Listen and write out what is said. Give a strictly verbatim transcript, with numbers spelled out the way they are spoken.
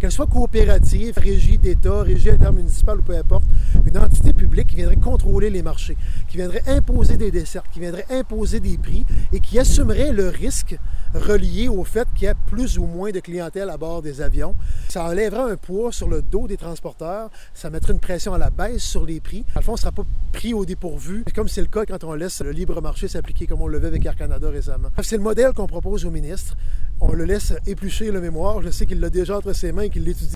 qu'elle soit coopérative, régie d'État, régie intermunicipale ou peu importe, une entité publique qui viendrait contrôler les marchés, qui viendrait imposer des dessertes, qui viendrait imposer des prix et qui assumerait le risque relié au fait qu'il y a plus ou moins de clientèle à bord des avions. Ça enlèverait un poids sur le dos des transporteurs, ça mettrait une pression à la baisse sur les prix. Dans le fond, on ne sera pas pris au dépourvu, comme c'est le cas quand on laisse le libre marché s'appliquer comme on le fait avec Air Canada récemment. C'est le modèle qu'on propose au ministre. On le laisse éplucher le mémoire. Je sais qu'il l'a déjà entre ses mains et qu'il l'étudie.